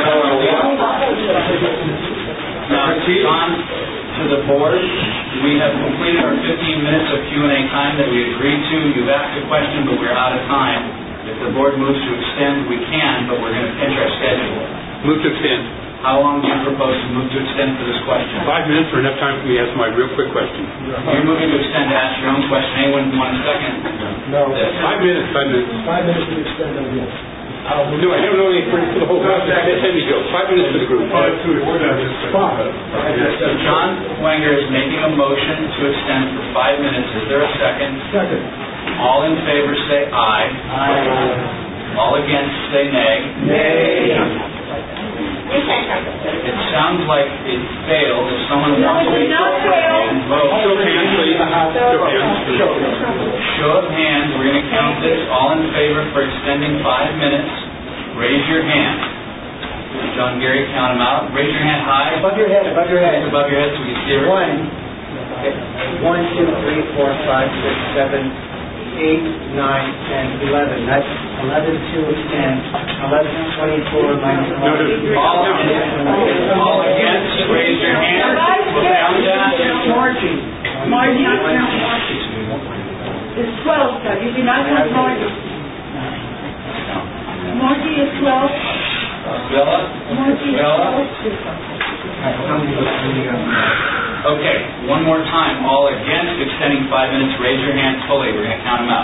Now, on to the board, we have completed our fifteen minutes of Q and A time that we agreed to. You've asked a question, but we're out of time. If the board moves to extend, we can, but we're going to pinch our schedule. Move to extend. How long do you propose to move to extend for this question? Five minutes or enough time for me to ask my real quick question. You're moving to extend to ask your own question. Anyone want a second? No. Five minutes, five minutes. Five minutes to extend on this. No, I don't know any for for the whole group. Send me, Joe. Five minutes for the group. Five to extend. So John Wenger is making a motion to extend for five minutes. Is there a second? Second. All in favor say aye. Aye. All against say nay. You Nay. can't have it. It sounds like it failed. If someone wants to... it did not fail. Vote. Show of hands, please. Show of hands. Show of hands, we're going to count this. All in favor for extending five minutes, raise your hand. John Gary, count them out. Raise your hand high. Above your head, above your head. Above your head so we can see it. One. One, two, three, four, five, six, seven, eight, nine, ten, eleven. That's eleven to extend. Eleven, twenty-four minus one. All against, all against, raise your hand. We'll count that. Margie. Margie, not Margie. It's twelve, so you do not have Margie. Margie is twelve. Villa? Margie is Villa? twelve. Okay, one more time. All against extending five minutes, raise your hand fully. We're going to count them out.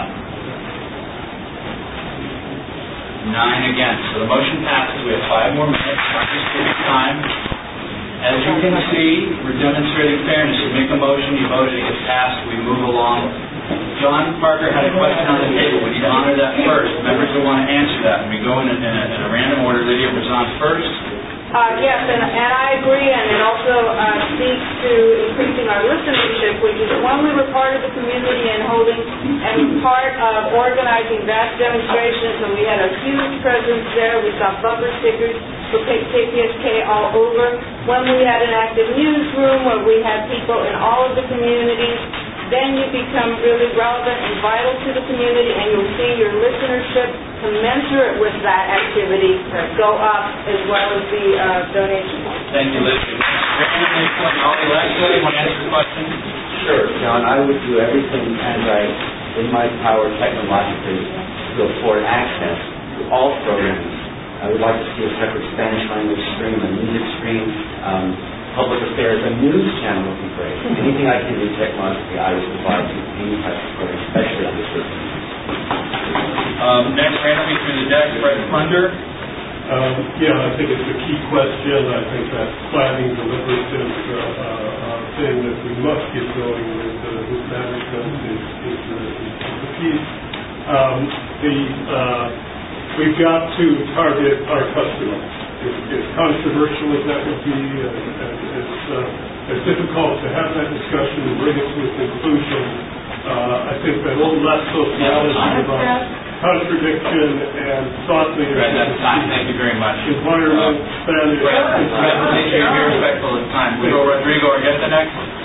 Nine against. So the motion passes. We have five more minutes. Not just give you time. As you can see, we're demonstrating fairness. You make a motion, you vote it, it gets passed, we move along. John Parker had a question on the table. We need to honor that first. Members will want to answer that. And we go in a, in a, in a random order. Lydia was on first. Uh, yes, and, and I agree, and it also uh, speaks to increasing our listenership, which is when we were part of the community and holding and part of organizing vast demonstrations, and we had a huge presence there. We saw bumper stickers for K P S K all over. When we had an active newsroom where we had people in all of the communities, then you become really relevant and vital to the community, and you'll see your listenership commensurate with that activity go up, as well as the uh, donation. Thank you, Liz. Ollie Lester, you want to answer the question? Sure, John. I would do everything as I, in my power technologically, to afford access to all programs. I would like to see a separate Spanish language stream, a music stream, um, public affairs, a news channel would be great. Anything I can do technologically, I would provide to any type of program, especially on this system. Um, next, randomly through the deck, Fred Plunder. Um, yeah, I think it's a key question. I think that planning, deliberative uh, uh, thing that we must get going with, uh, with management is, is, uh, is the key. Um, the, uh, we've got to target our customers. As, as controversial as that would be, uh, as, as, uh, as difficult to have that discussion and bring it to a conclusion, uh, I think that a little less sociology about contradiction and thought leadership. Right, that's time. Thank you very much. Environment, Spanish. Right, right. Make sure you're respectful of time. We go Rodrigo Argueta next.